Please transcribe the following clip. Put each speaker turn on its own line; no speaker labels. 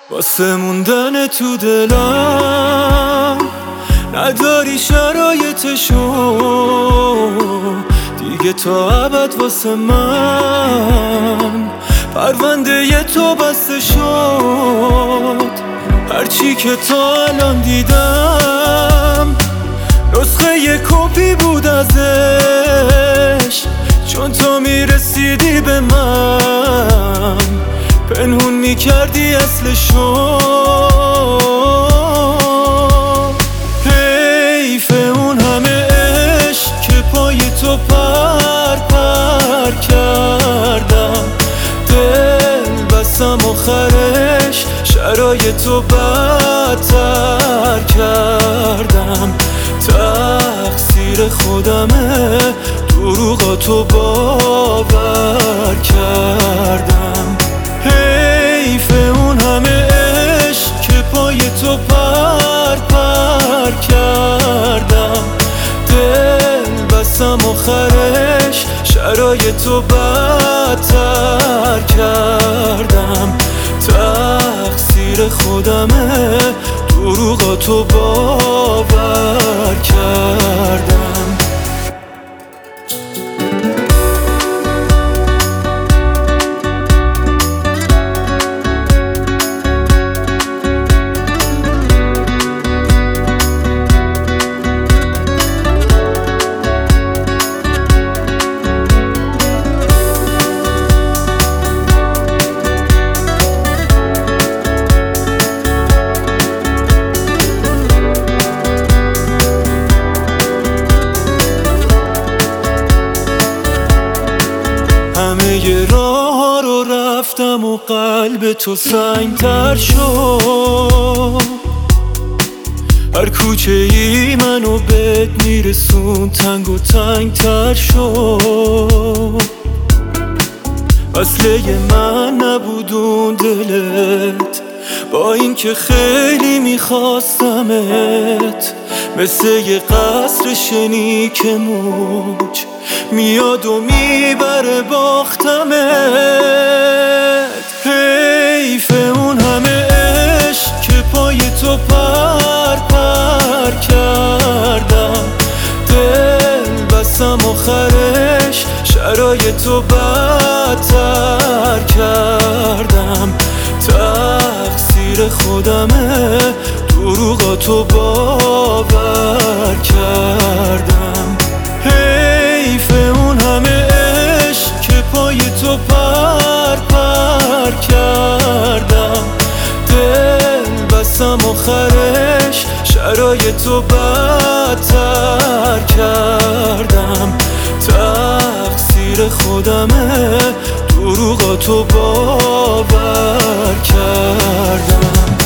واسه موندن تو دلم نداری شرایطشو دیگه تا ابد. واسه من پرونده تو بسته شد. هرچی که تا الان دیدم نسخه یه کپی بود ازش، چون تو میرسیدی به من پنهون میکردی اصلشو. حیف اون همه عشق که پای تو پر کردم، دل بستم آخرش شرایطو بدتر کردم. تقصیر خودمه دروغاتو باور کردم. حیف اون همه عشق که پای تو پر کردم، دل بستم آخرش شرایطو بدتر کردم. تقصیر خودمه دروغاتو باور کردم. همه راه رو رفتم و قلب تو سنگ‌تر شد. هر کوچه ای منو بهت میرسون تنگ و تنگ‌تر شد. اصله من نبودون دلت، با اینکه خیلی میخواستمت، مثل یه قصر شنیک موج میاد و میبره باختمت. حیف اون همه عشق که پای تو پر کردم، دل بستم آخرش شرایطو بدتر کردم. تقصیر خودمه دروغاتو باور کردم. حیف اون همه عشق که پای تو پر کردم، دل بستم آخرش شرایطو بدتر کردم. تقصیر خودمه دروغاتو باور کردم.